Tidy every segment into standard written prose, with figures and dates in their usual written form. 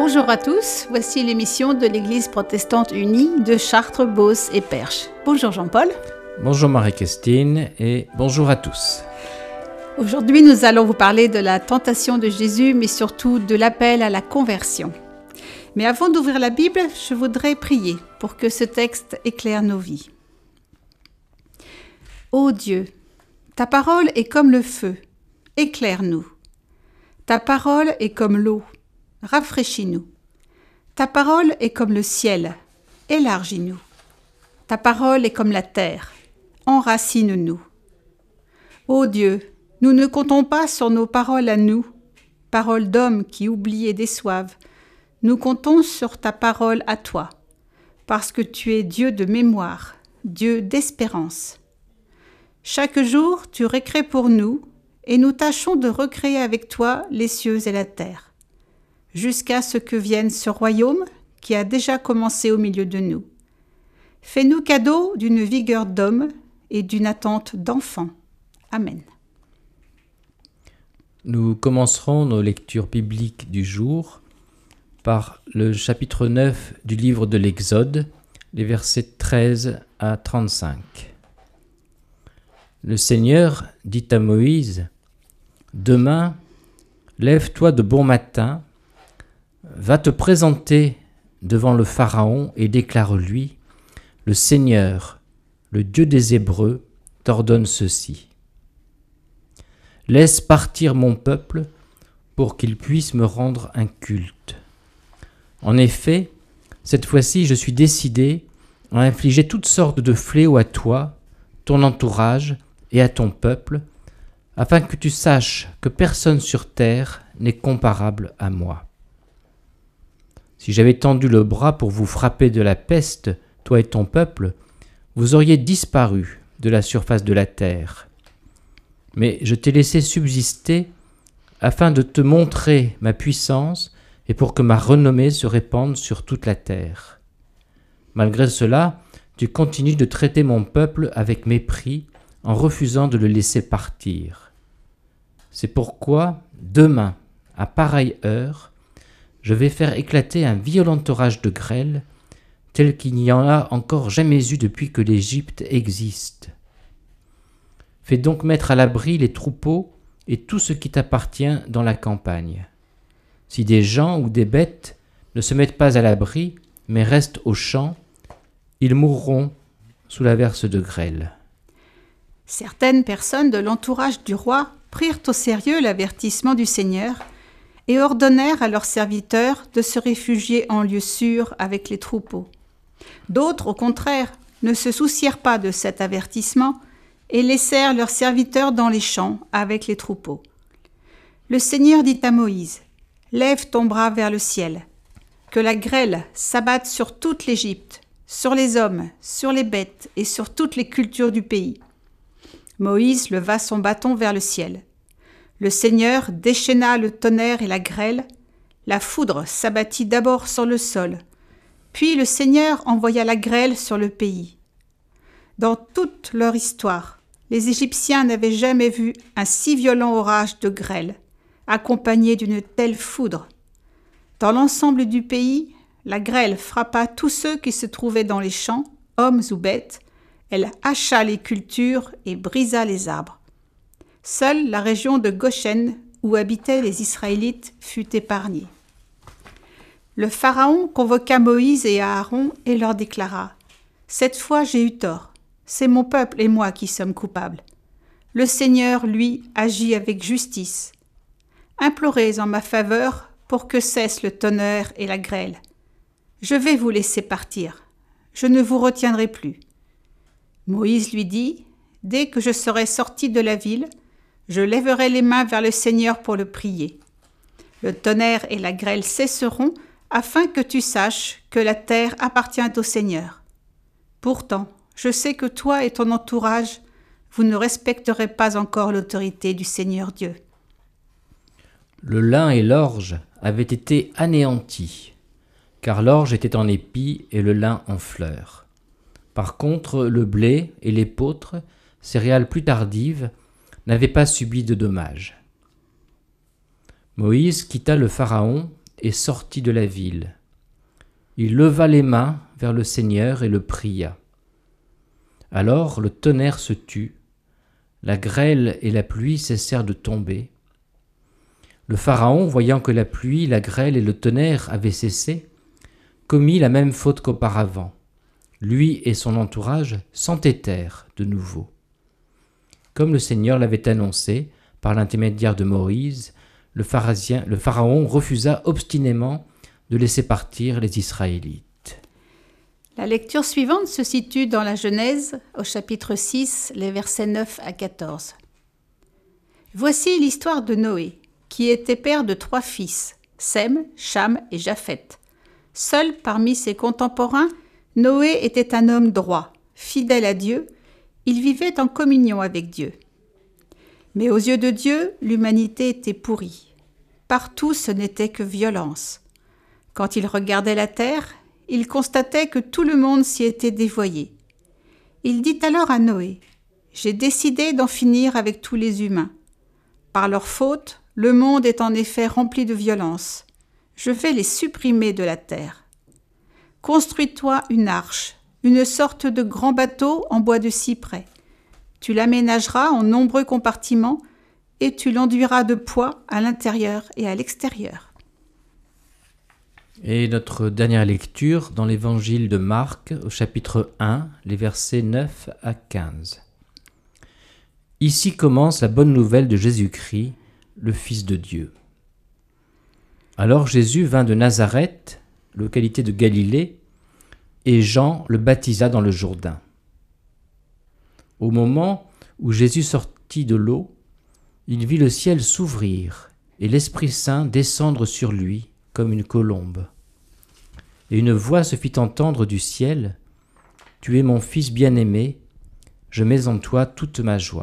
Bonjour à tous, voici l'émission de l'Église protestante unie de Chartres, Beauce et Perche. Bonjour Jean-Paul. Bonjour Marie-Christine et bonjour à tous. Aujourd'hui, nous allons vous parler de la tentation de Jésus, mais surtout de l'appel à la conversion. Mais avant d'ouvrir la Bible, je voudrais prier pour que ce texte éclaire nos vies. Ô Dieu, ta parole est comme le feu, éclaire-nous. Ta parole est comme l'eau, rafraîchis-nous. Ta parole est comme le ciel, élargis-nous. Ta parole est comme la terre, enracine-nous. Ô Dieu, nous ne comptons pas sur nos paroles à nous, paroles d'hommes qui oublient et déçoivent. Nous comptons sur ta parole à toi, parce que tu es Dieu de mémoire, Dieu d'espérance. Chaque jour, tu récrées pour nous, et nous tâchons de recréer avec toi les cieux et la terre, jusqu'à ce que vienne ce royaume qui a déjà commencé au milieu de nous. Fais-nous cadeau d'une vigueur d'homme et d'une attente d'enfant. Amen. Nous commencerons nos lectures bibliques du jour par le chapitre 9 du livre de l'Exode, les versets 13 à 35. Le Seigneur dit à Moïse : « Demain, lève-toi de bon matin, va te présenter devant le Pharaon et déclare-lui : Le Seigneur, le Dieu des Hébreux, t'ordonne ceci. Laisse partir mon peuple pour qu'il puisse me rendre un culte. En effet, cette fois-ci, je suis décidé à infliger toutes sortes de fléaux à toi, ton entourage et à ton peuple, afin que tu saches que personne sur terre n'est comparable à moi. Si j'avais tendu le bras pour vous frapper de la peste, toi et ton peuple, vous auriez disparu de la surface de la terre. Mais je t'ai laissé subsister afin de te montrer ma puissance et pour que ma renommée se répande sur toute la terre. Malgré cela, tu continues de traiter mon peuple avec mépris en refusant de le laisser partir. C'est pourquoi, demain, à pareille heure, je vais faire éclater un violent orage de grêle, tel qu'il n'y en a encore jamais eu depuis que l'Égypte existe. Fais donc mettre à l'abri les troupeaux et tout ce qui t'appartient dans la campagne. Si des gens ou des bêtes ne se mettent pas à l'abri, mais restent au champ, ils mourront sous l'averse de grêle. » Certaines personnes de l'entourage du roi prirent au sérieux l'avertissement du Seigneur et ordonnèrent à leurs serviteurs de se réfugier en lieu sûr avec les troupeaux. D'autres, au contraire, ne se soucièrent pas de cet avertissement et laissèrent leurs serviteurs dans les champs avec les troupeaux. Le Seigneur dit à Moïse : « Lève ton bras vers le ciel, que la grêle s'abatte sur toute l'Égypte, sur les hommes, sur les bêtes et sur toutes les cultures du pays. » Moïse leva son bâton vers le ciel. Le Seigneur déchaîna le tonnerre et la grêle. La foudre s'abattit d'abord sur le sol. Puis le Seigneur envoya la grêle sur le pays. Dans toute leur histoire, les Égyptiens n'avaient jamais vu un si violent orage de grêle, accompagné d'une telle foudre. Dans l'ensemble du pays, la grêle frappa tous ceux qui se trouvaient dans les champs, hommes ou bêtes. Elle hacha les cultures et brisa les arbres. Seule la région de Goshen, où habitaient les Israélites, fut épargnée. Le Pharaon convoqua Moïse et Aaron et leur déclara : « Cette fois j'ai eu tort, c'est mon peuple et moi qui sommes coupables. Le Seigneur, lui, agit avec justice. Implorez en ma faveur pour que cesse le tonnerre et la grêle. Je vais vous laisser partir, je ne vous retiendrai plus. » Moïse lui dit : « Dès que je serai sorti de la ville, je lèverai les mains vers le Seigneur pour le prier. Le tonnerre et la grêle cesseront afin que tu saches que la terre appartient au Seigneur. Pourtant, je sais que toi et ton entourage, vous ne respecterez pas encore l'autorité du Seigneur Dieu. » Le lin et l'orge avaient été anéantis, car l'orge était en épi et le lin en fleurs. Par contre, le blé et l'épeautre, céréales plus tardives, n'avaient pas subi de dommages. Moïse quitta le Pharaon et sortit de la ville. Il leva les mains vers le Seigneur et le pria. Alors le tonnerre se tut, la grêle et la pluie cessèrent de tomber. Le Pharaon, voyant que la pluie, la grêle et le tonnerre avaient cessé, commit la même faute qu'auparavant. Lui et son entourage s'entêtèrent de nouveau. Comme le Seigneur l'avait annoncé par l'intermédiaire de Moïse, le Pharaon refusa obstinément de laisser partir les Israélites. La lecture suivante se situe dans la Genèse, au chapitre 6, les versets 9 à 14. Voici l'histoire de Noé, qui était père de 3 fils, Sem, Cham et Japheth. Seul parmi ses contemporains, Noé était un homme droit, fidèle à Dieu. Il vivait en communion avec Dieu. Mais aux yeux de Dieu, l'humanité était pourrie. Partout, ce n'était que violence. Quand il regardait la terre, il constatait que tout le monde s'y était dévoyé. Il dit alors à Noé, « J'ai décidé d'en finir avec tous les humains. Par leur faute, le monde est en effet rempli de violence. Je vais les supprimer de la terre. Construis-toi une arche, une sorte de grand bateau en bois de cyprès. Tu l'aménageras en nombreux compartiments et tu l'enduiras de poids à l'intérieur et à l'extérieur. » Et notre dernière lecture dans l'évangile de Marc, au chapitre 1, les versets 9 à 15. Ici commence la bonne nouvelle de Jésus-Christ, le Fils de Dieu. Alors Jésus vint de Nazareth, localité de Galilée, et Jean le baptisa dans le Jourdain. Au moment où Jésus sortit de l'eau, il vit le ciel s'ouvrir et l'Esprit Saint descendre sur lui comme une colombe. Et une voix se fit entendre du ciel, « Tu es mon Fils bien-aimé, je mets en toi toute ma joie. »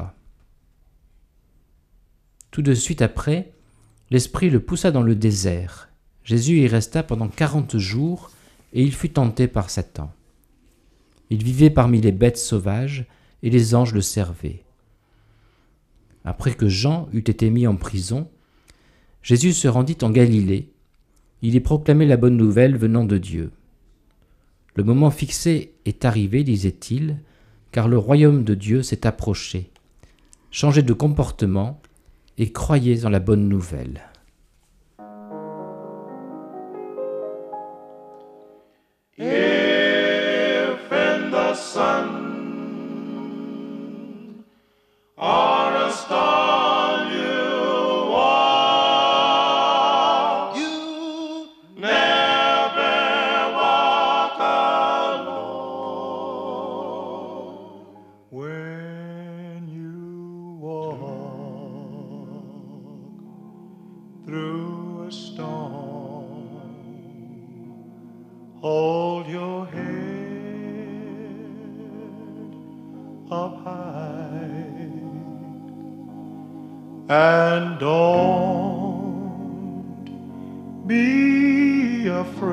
Tout de suite après, l'Esprit le poussa dans le désert. Jésus y resta pendant 40 jours et il fut tenté par Satan. Il vivait parmi les bêtes sauvages et les anges le servaient. Après que Jean eut été mis en prison, Jésus se rendit en Galilée. Il y proclamait la bonne nouvelle venant de Dieu. Le moment fixé est arrivé, disait-il, car le royaume de Dieu s'est approché. Changez de comportement et croyez en la bonne nouvelle. If in the sun or a star you walk, you never walk alone. When you walk through a storm, hold your head up high and don't be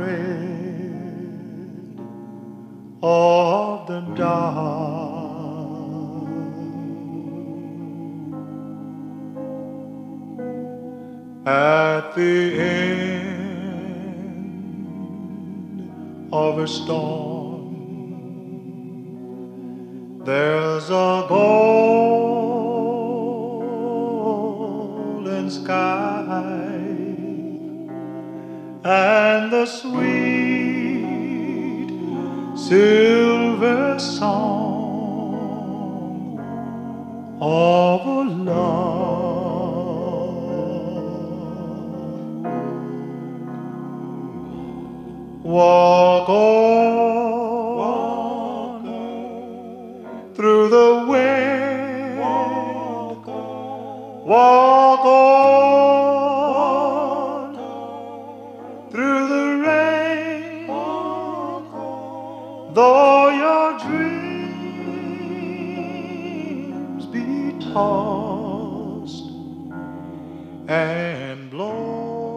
afraid of the dark. At the end of a storm, there's a golden sky and the sweet silver song of a love. Walk on, through the wind. Walk on, through the rain. Though your dreams be tossed and blown.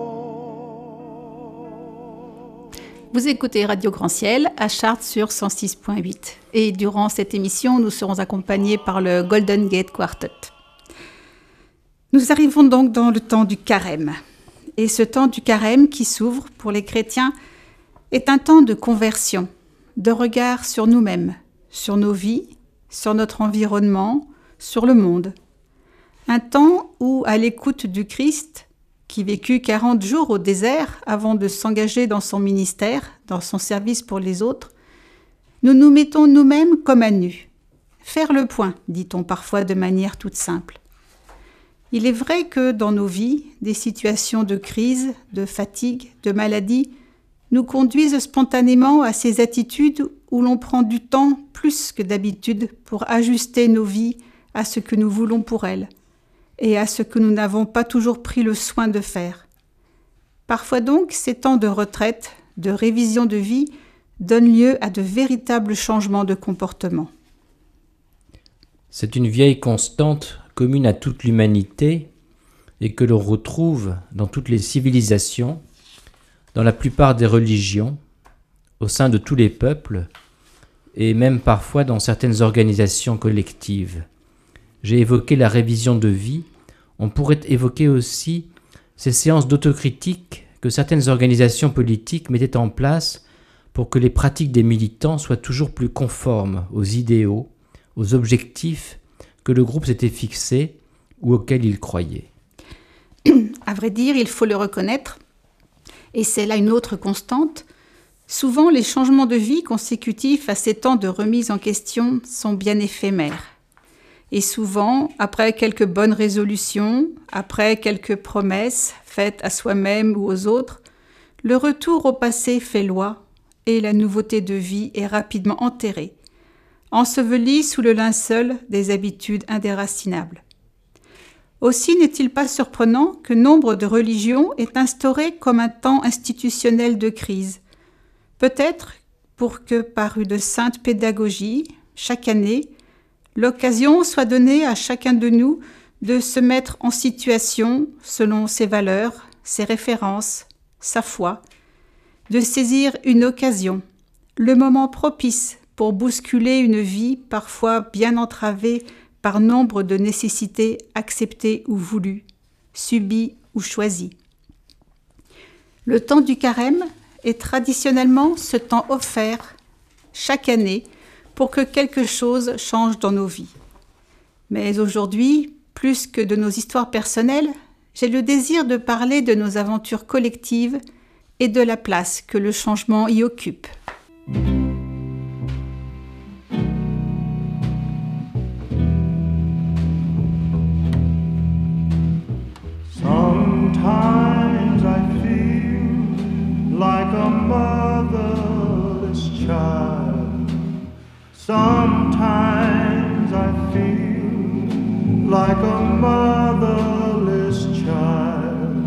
Vous écoutez Radio Grand Ciel à Chartres sur 106.8. Et durant cette émission, nous serons accompagnés par le Golden Gate Quartet. Nous arrivons donc dans le temps du carême. et ce temps du carême qui s'ouvre pour les chrétiens est un temps de conversion, de regard sur nous-mêmes, sur nos vies, sur notre environnement, sur le monde. Un temps où, à l'écoute du Christ, qui vécut 40 jours au désert avant de s'engager dans son ministère, dans son service pour les autres, nous nous mettons nous-mêmes comme à nu. Faire le point, dit-on parfois de manière toute simple. Il est vrai que dans nos vies, des situations de crise, de fatigue, de maladie, nous conduisent spontanément à ces attitudes où l'on prend du temps plus que d'habitude pour ajuster nos vies à ce que nous voulons pour elles et à ce que nous n'avons pas toujours pris le soin de faire. Parfois donc, ces temps de retraite, de révision de vie, donnent lieu à de véritables changements de comportement. C'est une vieille constante commune à toute l'humanité et que l'on retrouve dans toutes les civilisations, dans la plupart des religions, au sein de tous les peuples et même parfois dans certaines organisations collectives. J'ai évoqué la révision de vie, on pourrait évoquer aussi ces séances d'autocritique que certaines organisations politiques mettaient en place pour que les pratiques des militants soient toujours plus conformes aux idéaux, aux objectifs que le groupe s'était fixés ou auxquels il croyait. À vrai dire, il faut le reconnaître, et c'est là une autre constante, souvent les changements de vie consécutifs à ces temps de remise en question sont bien éphémères. Et souvent, après quelques bonnes résolutions, après quelques promesses faites à soi-même ou aux autres, le retour au passé fait loi et la nouveauté de vie est rapidement enterrée, ensevelie sous le linceul des habitudes indéracinables. Aussi n'est-il pas surprenant que nombre de religions aient instauré comme un temps institutionnel de crise, peut-être pour que, par une sainte pédagogie, chaque année, l'occasion soit donnée à chacun de nous de se mettre en situation selon ses valeurs, ses références, sa foi, de saisir une occasion, le moment propice pour bousculer une vie parfois bien entravée par nombre de nécessités acceptées ou voulues, subies ou choisies. Le temps du carême est traditionnellement ce temps offert chaque année pour que quelque chose change dans nos vies. Mais aujourd'hui, plus que de nos histoires personnelles, j'ai le désir de parler de nos aventures collectives et de la place que le changement y occupe. Sometimes I feel like a motherless child. Sometimes I feel like a motherless child.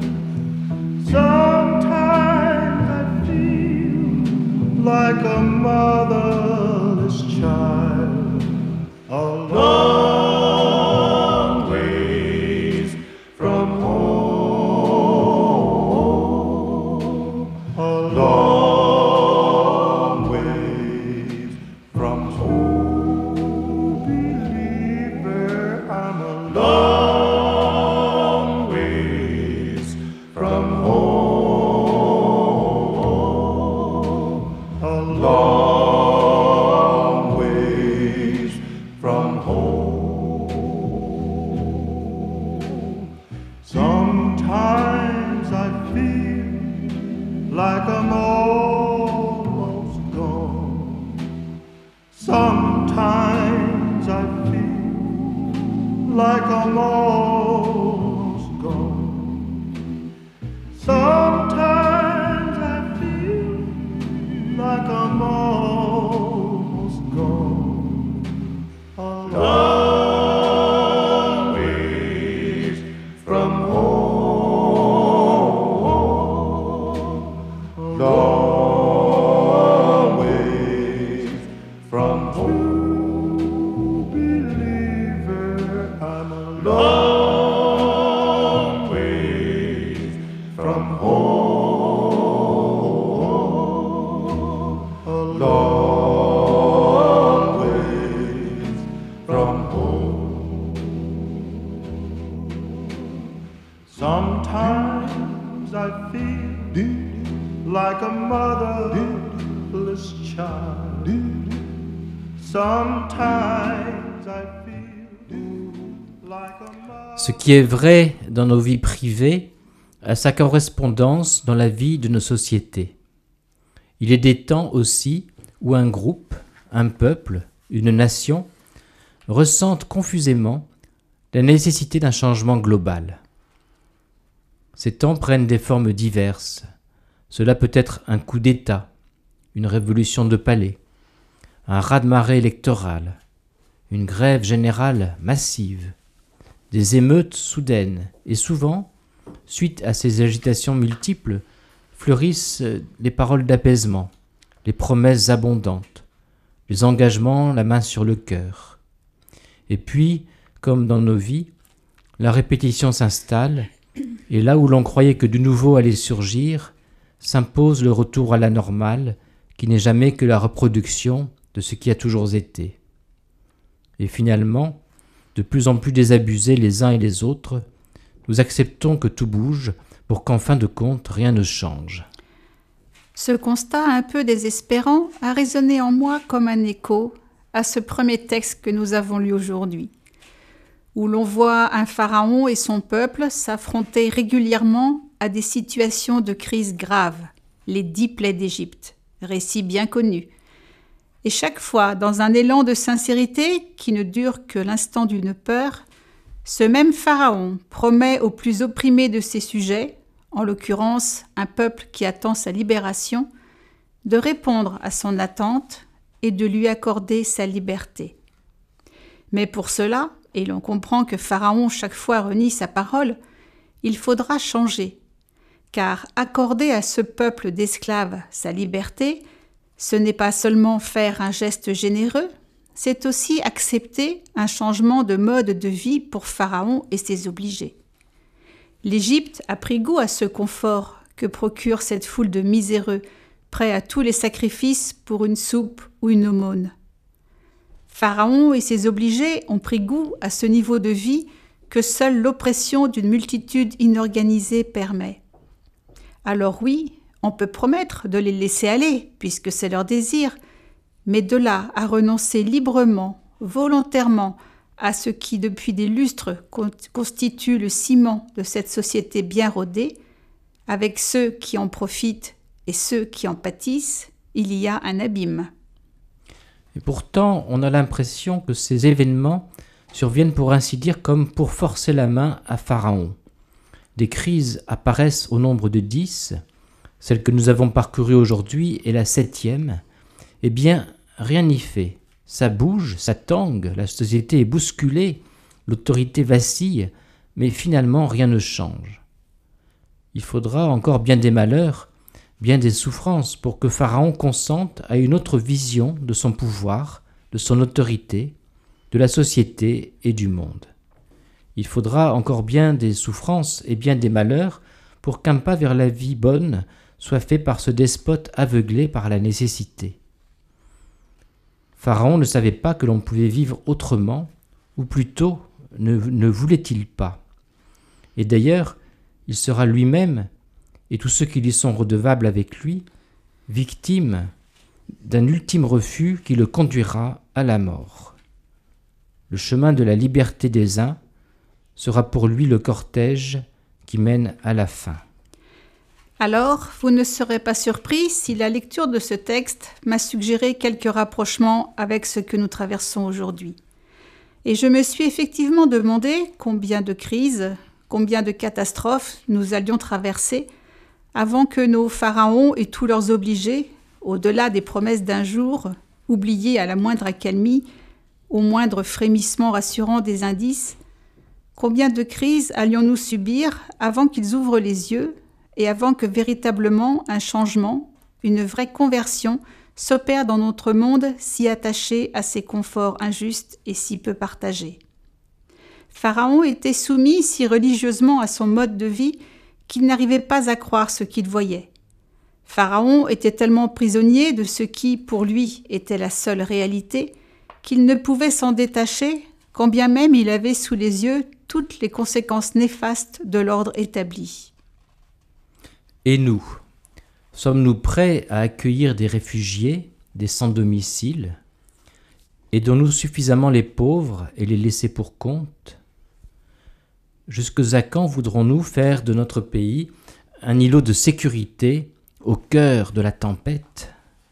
Sometimes I feel like a motherless child. A long ways from home. A long ways from home. Believer, I'm a long ways from home. A long ways from home. Sometimes I feel like I'm almost gone. Sometimes I feel like I'm almost gone. Sometimes I feel like I'm almost gone. A long ways from home. A long ways from home. Believer, I'm a long ways from home. A long ways from home. Sometimes I feel like a motherless child. Sometimes I feel like a mother. Ce qui est vrai dans nos vies privées a sa correspondance dans la vie de nos sociétés. Il est des temps aussi où un groupe, un peuple, une nation ressentent confusément la nécessité d'un changement global. Ces temps prennent des formes diverses. Cela peut être un coup d'État, une révolution de palais, un raz-de-marée électoral, une grève générale massive, des émeutes soudaines et souvent, suite à ces agitations multiples, fleurissent les paroles d'apaisement, les promesses abondantes, les engagements la main sur le cœur. Et puis, comme dans nos vies, la répétition s'installe et là où l'on croyait que du nouveau allait surgir, s'impose le retour à la normale qui n'est jamais que la reproduction de ce qui a toujours été. Et finalement, de plus en plus désabusés les uns et les autres, nous acceptons que tout bouge pour qu'en fin de compte, rien ne change. Ce constat un peu désespérant a résonné en moi comme un écho à ce premier texte que nous avons lu aujourd'hui, où l'on voit un pharaon et son peuple s'affronter régulièrement à des situations de crise graves, les 10 plaies d'Égypte, récit bien connu. Et chaque fois, dans un élan de sincérité qui ne dure que l'instant d'une peur, ce même pharaon promet aux plus opprimés de ses sujets, en l'occurrence un peuple qui attend sa libération, de répondre à son attente et de lui accorder sa liberté. Mais pour cela, et l'on comprend que Pharaon chaque fois renie sa parole, il faudra changer, car accorder à ce peuple d'esclaves sa liberté, ce n'est pas seulement faire un geste généreux, c'est aussi accepter un changement de mode de vie pour Pharaon et ses obligés. L'Égypte a pris goût à ce confort que procure cette foule de miséreux, prêts à tous les sacrifices pour une soupe ou une aumône. Pharaon et ses obligés ont pris goût à ce niveau de vie que seule l'oppression d'une multitude inorganisée permet. Alors oui, on peut promettre de les laisser aller, puisque c'est leur désir, mais de là à renoncer librement, volontairement, à ce qui depuis des lustres constitue le ciment de cette société bien rodée, avec ceux qui en profitent et ceux qui en pâtissent, il y a un abîme. Et pourtant, on a l'impression que ces événements surviennent pour ainsi dire comme pour forcer la main à Pharaon. Des crises apparaissent au nombre de 10, celle que nous avons parcourue aujourd'hui est la 7e. Eh bien, rien n'y fait. Ça bouge, ça tangue, la société est bousculée, l'autorité vacille, mais finalement rien ne change. Il faudra encore bien des malheurs, bien des souffrances pour que Pharaon consente à une autre vision de son pouvoir, de son autorité, de la société et du monde. Il faudra encore bien des souffrances et bien des malheurs pour qu'un pas vers la vie bonne soit fait par ce despote aveuglé par la nécessité. Pharaon ne savait pas que l'on pouvait vivre autrement, ou plutôt ne voulait-il pas. Et d'ailleurs, il sera lui-même, et tous ceux qui lui sont redevables avec lui, victime d'un ultime refus qui le conduira à la mort. Le chemin de la liberté des uns sera pour lui le cortège qui mène à la fin. Alors, vous ne serez pas surpris si la lecture de ce texte m'a suggéré quelques rapprochements avec ce que nous traversons aujourd'hui. Et je me suis effectivement demandé combien de crises, combien de catastrophes nous allions traverser avant que nos pharaons et tous leurs obligés, au-delà des promesses d'un jour, oubliés à la moindre accalmie, au moindre frémissement rassurant des indices, combien de crises allions-nous subir avant qu'ils ouvrent les yeux et avant que véritablement un changement, une vraie conversion, s'opère dans notre monde si attaché à ses conforts injustes et si peu partagés. Pharaon était soumis si religieusement à son mode de vie qu'il n'arrivait pas à croire ce qu'il voyait. Pharaon était tellement prisonnier de ce qui, pour lui, était la seule réalité, qu'il ne pouvait s'en détacher, quand bien même il avait sous les yeux toutes les conséquences néfastes de l'ordre établi. Et nous, sommes-nous prêts à accueillir des réfugiés, des sans-domicile? Aidons-nous suffisamment les pauvres et les laisser pour compte? Jusqu'à quand voudrons-nous faire de notre pays un îlot de sécurité au cœur de la tempête?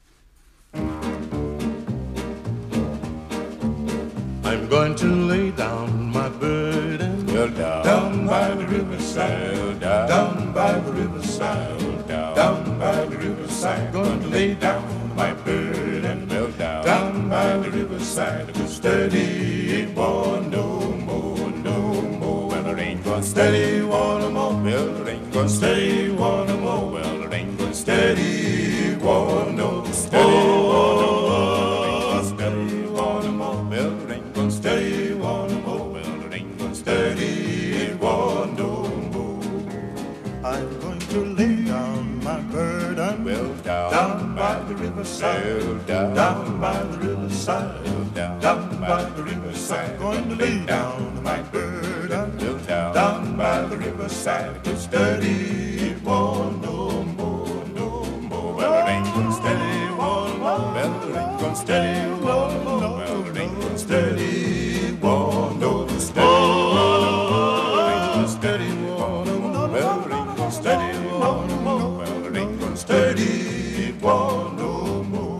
I'm going to lay down my burden down by the riverside, down by the riverside, down by the riverside. Going to lay down my burden down by the riverside. Cause steady ain't born no more, no more. Well, it ain't gonna steady one no more. Well, it ain't gonna steady one no more. Well, it ain't gonna steady one no more. Steady one no more. Steady one no more. Well, it ain't gonna steady one no more. Well, it ain't gonna steady one no more. I'm going to lay down my burden down by the riverside, down by the riverside, down by the riverside. Going to lay down my burden down by the riverside. Cause steady it won't no more, no more. Well, it ain't gonna steady one more. Well, it ain't gonna steady one more. Well, it ain't gonna steady one no more. Steady one no more. Well, it ain't gonna steady one no more. Well, it ain't gonna steady one no more.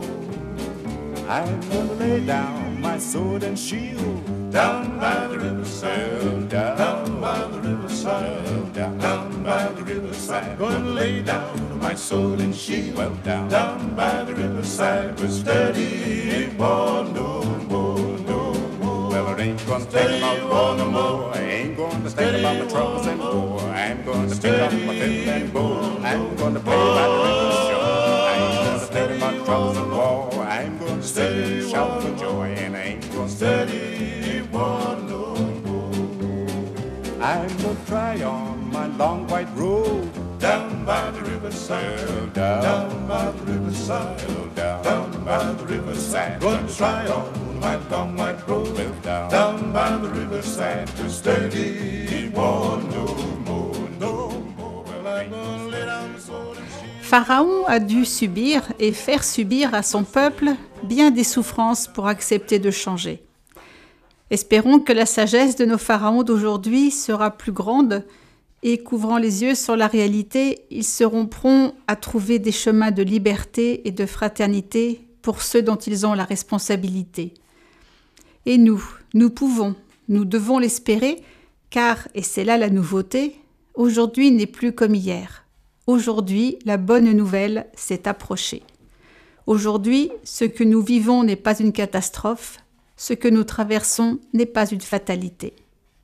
I'm gonna lay down my sword and shield down by the riverside, down by the riverside, down by the riverside. Gonna lay down my sword and shield down by the riverside. But steady ain't one no more, no more. Well, it ain't gonna think about one no more. I ain't gonna think about my troubles anymore. I'm gonna pick up my fiddle and bow. I'm gonna play by the river shore. I ain't gonna think about troubles and war. I'm gonna sing and shout for joy, and I ain't gonna steady one no more. I'm gonna try on my long white robe down by the riverside, down by the riverside, down by the riverside. Gonna try on my long white robe down by the riverside to steady one no more, no more. Well, I'm gonna lay down my sword and shield. Pharaon a dû subir et faire subir à son peuple bien des souffrances pour accepter de changer. Espérons que la sagesse de nos pharaons d'aujourd'hui sera plus grande et qu'ouvrant les yeux sur la réalité, ils seront prompts à trouver des chemins de liberté et de fraternité pour ceux dont ils ont la responsabilité. Et nous pouvons, nous devons l'espérer, car, et c'est là la nouveauté, aujourd'hui n'est plus comme hier. Aujourd'hui, la bonne nouvelle s'est approchée. Aujourd'hui, ce que nous vivons n'est pas une catastrophe, ce que nous traversons n'est pas une fatalité.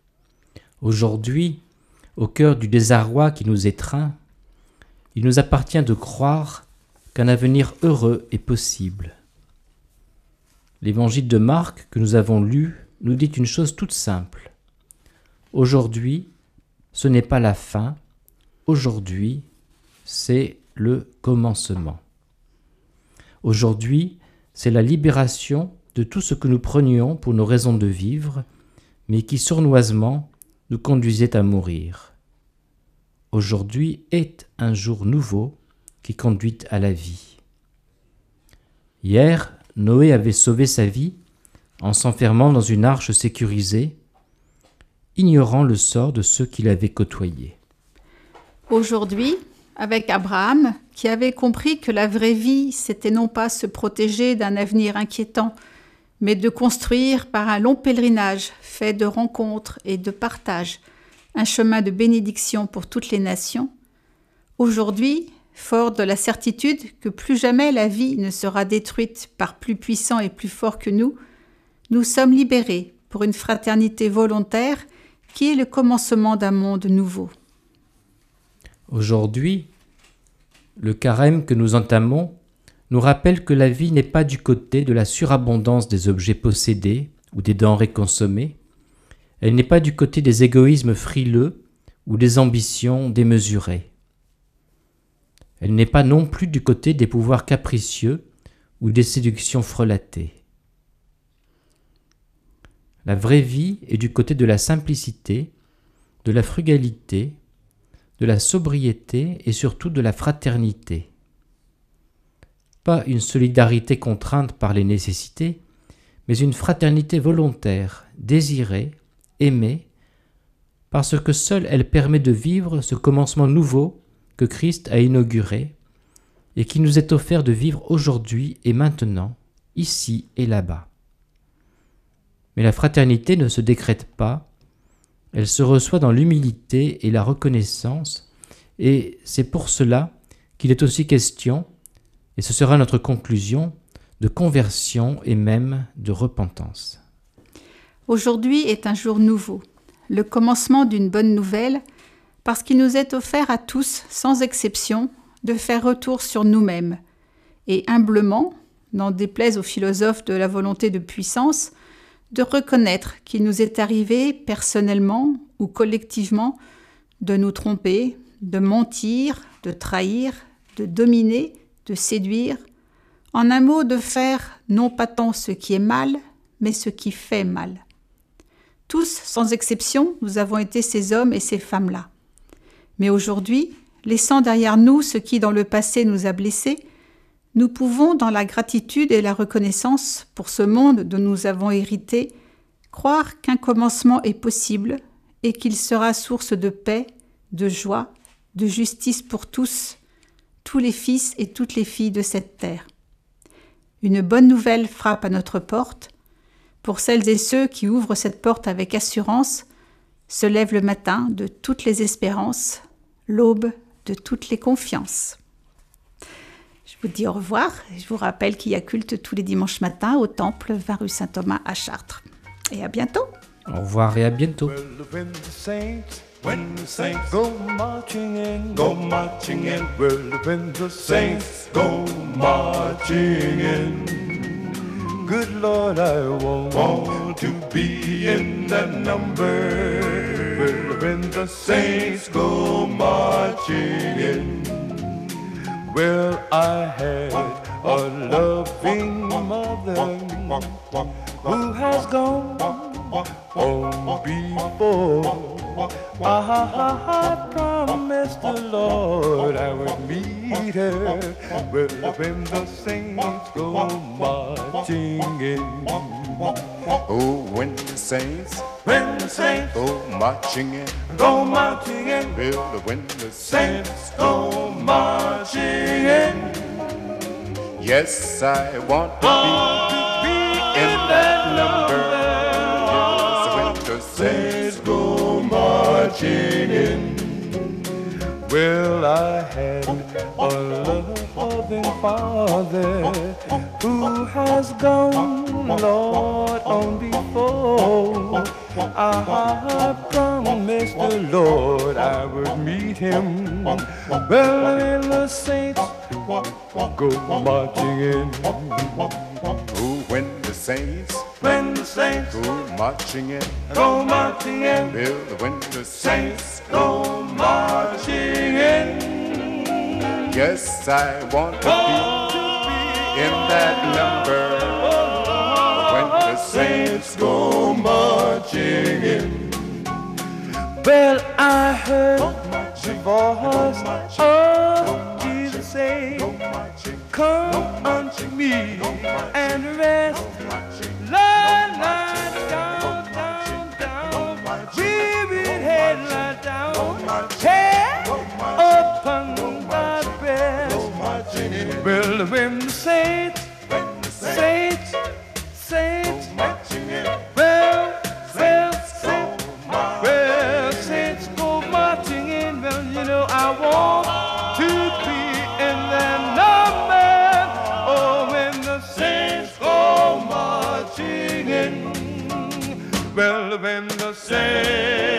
Aujourd'hui, au cœur du désarroi qui nous étreint, il nous appartient de croire qu'un avenir heureux est possible. L'évangile de Marc que nous avons lu nous dit une chose toute simple. Aujourd'hui, ce n'est pas la fin, aujourd'hui, c'est le commencement. Aujourd'hui, c'est la libération de tout ce que nous prenions pour nos raisons de vivre, mais qui sournoisement nous conduisait à mourir. Aujourd'hui est un jour nouveau qui conduit à la vie. Hier, Noé avait sauvé sa vie en s'enfermant dans une arche sécurisée, ignorant le sort de ceux qui l'avaient côtoyé. Aujourd'hui, avec Abraham, qui avait compris que la vraie vie, c'était non pas se protéger d'un avenir inquiétant, mais de construire par un long pèlerinage fait de rencontres et de partage un chemin de bénédiction pour toutes les nations. Aujourd'hui, fort de la certitude que plus jamais la vie ne sera détruite par plus puissant et plus fort que nous sommes libérés pour une fraternité volontaire qui est le commencement d'un monde nouveau. Aujourd'hui, le carême que nous entamons nous rappelle que la vie n'est pas du côté de la surabondance des objets possédés ou des denrées consommées, elle n'est pas du côté des égoïsmes frileux ou des ambitions démesurées. Elle n'est pas non plus du côté des pouvoirs capricieux ou des séductions frelatées. La vraie vie est du côté de la simplicité, de la frugalité, de la sobriété et surtout de la fraternité. Pas une solidarité contrainte par les nécessités, mais une fraternité volontaire, désirée, aimée, parce que seule elle permet de vivre ce commencement nouveau que Christ a inauguré et qui nous est offert de vivre aujourd'hui et maintenant, ici et là-bas. Mais la fraternité ne se décrète pas, elle se reçoit dans l'humilité et la reconnaissance, et c'est pour cela qu'il est aussi question, et ce sera notre conclusion, de conversion et même de repentance. Aujourd'hui est un jour nouveau, le commencement d'une bonne nouvelle, parce qu'il nous est offert à tous, sans exception, de faire retour sur nous-mêmes, et humblement, n'en déplaise aux philosophes de la volonté de puissance, de reconnaître qu'il nous est arrivé, personnellement ou collectivement, de nous tromper, de mentir, de trahir, de dominer, de séduire, en un mot de faire non pas tant ce qui est mal, mais ce qui fait mal. Tous, sans exception, nous avons été ces hommes et ces femmes-là. Mais aujourd'hui, laissant derrière nous ce qui dans le passé nous a blessés, nous pouvons, dans la gratitude et la reconnaissance pour ce monde dont nous avons hérité, croire qu'un commencement est possible et qu'il sera source de paix, de joie, de justice pour tous les fils et toutes les filles de cette terre. Une bonne nouvelle frappe à notre porte. Pour celles et ceux qui ouvrent cette porte avec assurance, se lève le matin de toutes les espérances, l'aube de toutes les confiances. Je vous dis au revoir. Je vous rappelle qu'il y a culte tous les dimanches matins au temple 20 rue Saint-Thomas à Chartres. Et à bientôt. Au revoir et à bientôt. When the saints go marching in, well, when the saints go marching in, good Lord, I want to be in that number. Well, when the saints go marching in, well, I had a loving mother who has gone on before. I promised the Lord I would meet her. Well, when the saints go marching in. Oh, when the saints Go marching in, well, when the saints go marching in. yes, I want to be in that number. Yes, when the saints Go marching in. Well, I had a loving father who has gone, Lord, on before. I promised the Lord I would meet him. Well, when the saints go marching in. oh, when the saints When the saints go marching in, go marching in. well, when the saints Go marching in. yes, I want to be in that number. When the saints Go marching in. Well, I heard the voice of Jesus say, come unto me and rest. Lie down, down, down. Weary head, lie down. Head upon thy breast. Well, when the saints, saints go marching in. Well, you know I want to be in that number. Oh, when the saints go marching in. Well, when the saints